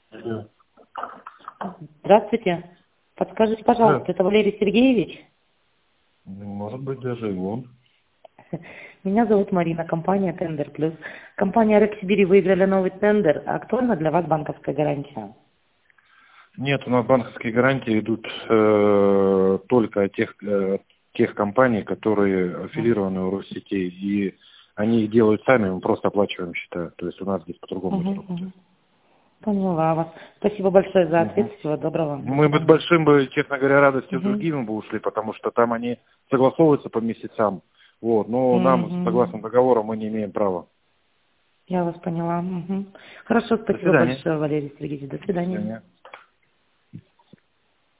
Да. Здравствуйте. Подскажите, Да. пожалуйста, это Валерий Сергеевич? Может быть, даже и он. Меня зовут Марина, компания Тендер Плюс. Компания Рек Сибири выиграли новый тендер. Актуальна для вас банковская гарантия? Нет, у нас банковские гарантии идут только от тех компаний, которые аффилированы в Россети. И они их делают сами, мы просто оплачиваем счета. То есть у нас здесь по-другому все работает. Поняла вас. Спасибо большое за ответ. Мгм. Всего доброго. До Мы бы с свидания. большим бы, честно говоря, радостью с Мгм. другими бы ушли, потому что там они согласовываются по месяцам. Вот, но нам, согласно Мгм. договору, мы не имеем права. Я вас поняла. Хорошо, До спасибо свидания. большое, Валерий Сергеевич. До До свидания. свидания.